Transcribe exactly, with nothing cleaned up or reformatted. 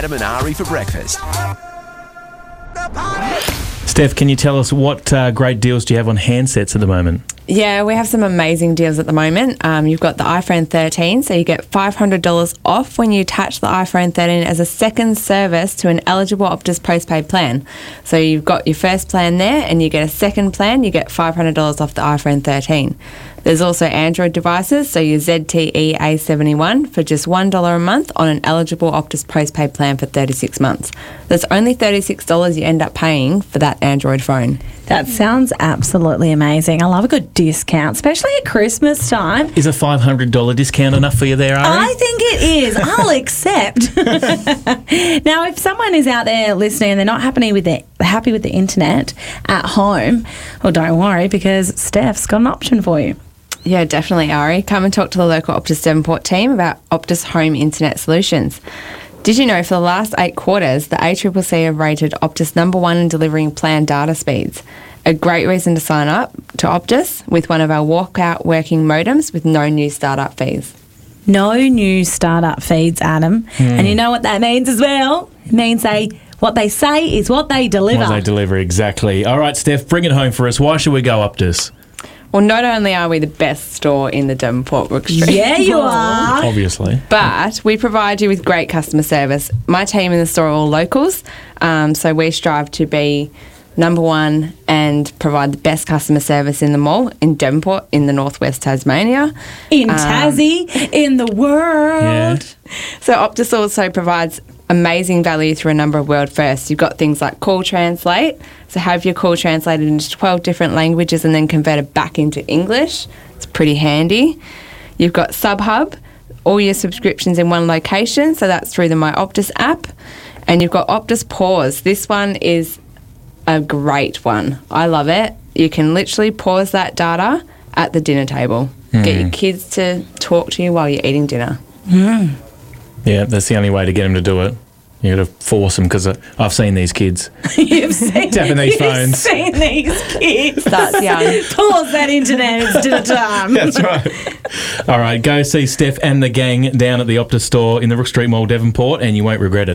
Adam and Ari for breakfast. Steph, can you tell us what uh, great deals do you have on handsets at the moment? Yeah, we have some amazing deals at the moment. Um, you've got the iPhone thirteen, so you get five hundred dollars off when you attach the iPhone thirteen as a second service to an eligible Optus postpaid plan. So you've got your first plan there and you get a second plan, you get five hundred dollars off the iPhone thirteen. There's also Android devices, so your Z T E A seventy-one for just one dollar a month on an eligible Optus postpaid plan for thirty-six months. That's only thirty-six dollars you end up paying for that Android phone. That sounds absolutely amazing. I love a good discount, especially at Christmas time. Is a five hundred dollars discount enough for you there, Ari? I think it is. I'll accept. Now, if someone is out there listening and they're not happy with the, happy with the internet at home, well, don't worry, because Steph's got an option for you. Yeah, definitely, Ari. Come and talk to the local Optus Devonport team about Optus Home Internet Solutions. Did you know for the last eight quarters, the A C C C have rated Optus number one in delivering planned data speeds? A great reason to sign up to Optus with one of our walkout working modems with no new startup fees. No new startup fees, Adam. Mm. And you know what that means as well? It means they what they say is what they deliver. What they deliver, exactly. All right, Steph, bring it home for us. Why should we go Optus? Well, not only are we the best store in the Devonport Brook Street. Yeah, you are. Obviously. But we provide you with great customer service. My team in the store are all locals, um, so we strive to be number one and provide the best customer service in the mall in Devonport, in the northwest Tasmania. In um, Tassie, in the world. Yeah. So Optus also provides amazing value through a number of world firsts. You've got things like Call Translate, so have your call translated into twelve different languages and then converted back into English. It's pretty handy. You've got SubHub, all your subscriptions in one location, so that's through the My Optus app. And you've got Optus Pause. This one is a great one. I love it. You can literally pause that data at the dinner table. Mm. Get your kids to talk to you while you're eating dinner. Mm. Yeah, that's the only way to get them to do it. You got to force them, because I've seen these kids you've seen, tapping these you've phones. You've seen these kids. That's young. Pause that internet. It's dinner time. That's right. All right, go see Steph and the gang down at the Optus store in the Brook Street Mall, Devonport, and you won't regret it.